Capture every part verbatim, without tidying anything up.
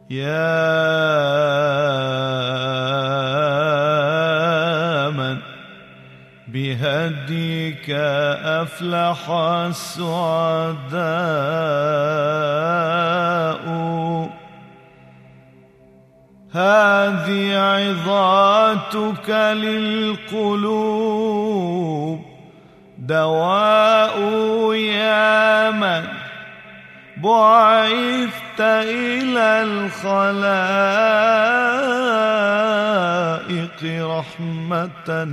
يا من بهديك أفلح السعداء، هذه عظاتك للقلوب دواء، يا من بعثت إلى الخلائق رحمة،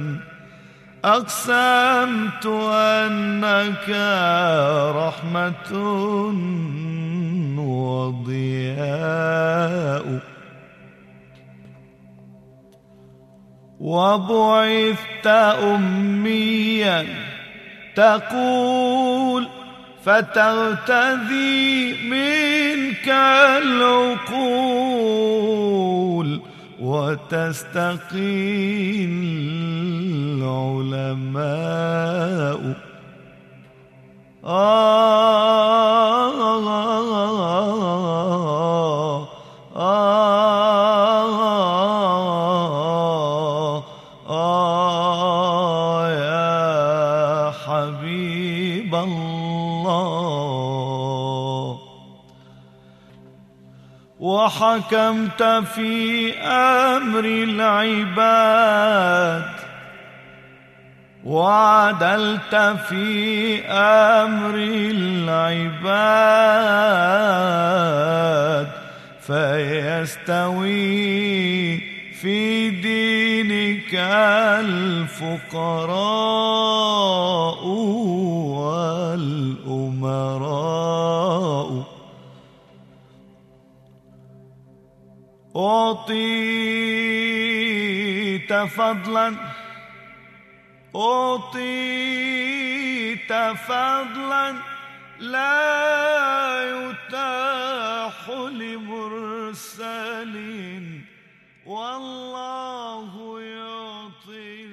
أقسمت أنك رحمة وضياء. وبعثت أميا تقول فتغتذي منك العقول، وتستقي العلماء. آه آه آه آه يا حبيب الله. وحكمت في أمر العباد، وعدلت في أمر العباد، فيستوي في دينك الفقراء والأمراء. أعطيت فضلا أعطيت فضلا لا يتاح لمرسل، والله يعطي